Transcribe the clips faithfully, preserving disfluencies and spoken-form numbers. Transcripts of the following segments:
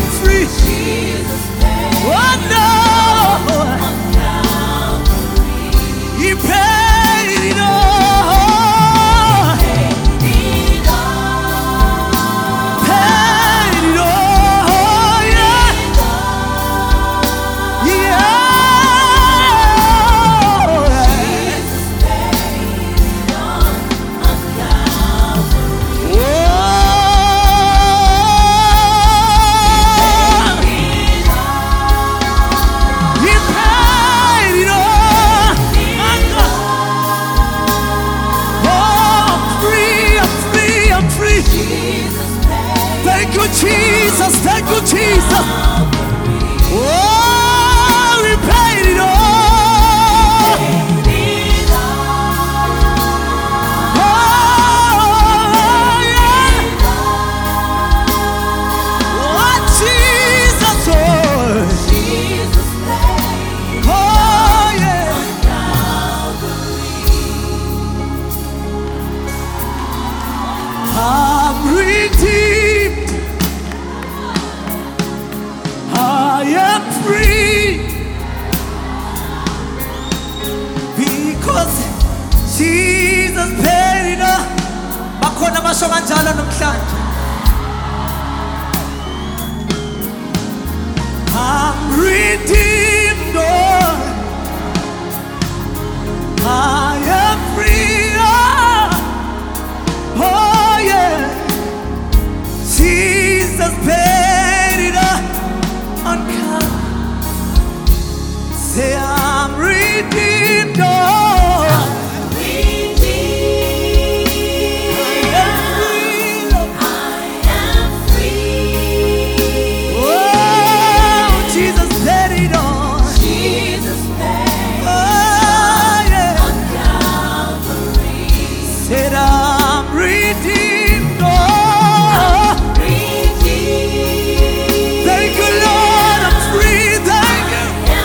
free. Oh no, He paid it all. Paid it all, yeah, yeah. Thank you, Jesus. Thank you, Jesus. Oh, we paid it all. Oh, yeah. Oh, Jesus. Oh, oh yeah. I'm redeemed. I am free because Jesus paid it all. Bakhona abasho kanjalo namhlanje. I'm redeemed, Lord. I am free. Oh, oh yeah. Jesus paid it all. Say I'm redeemed, oh. I'm redeemed. I am free. Oh, Jesus paid it all. Jesus paid oh, yeah. on Calvary. Said I'm redeemed, oh. I'm redeemed. Thank you, Lord, I'm free. Thank you.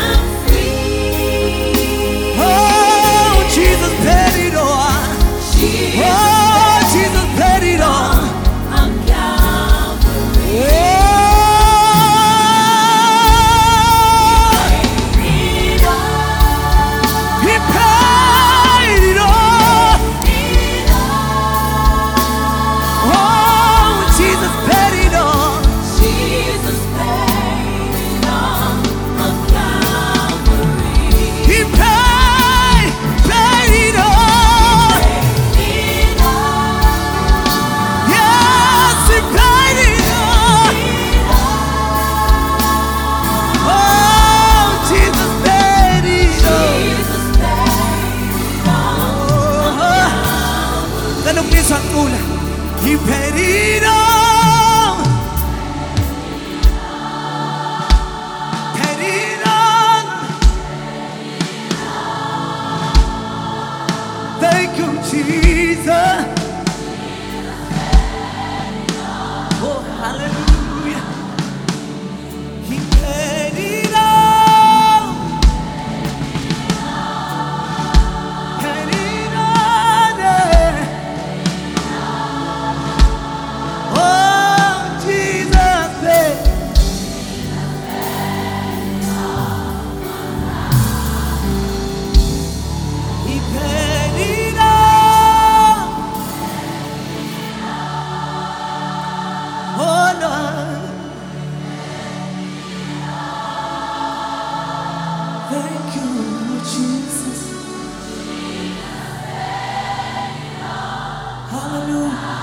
He paid it all. Paid it all. Thank you, Jesus. Oh, hallelujah. He paid it all. Paid it all, yeah. Thank you, Jesus. Hallelujah.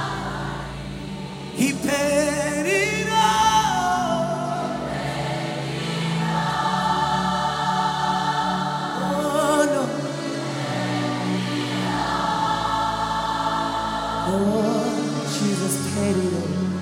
He paid it all. Oh, no. Oh, Jesus paid it all.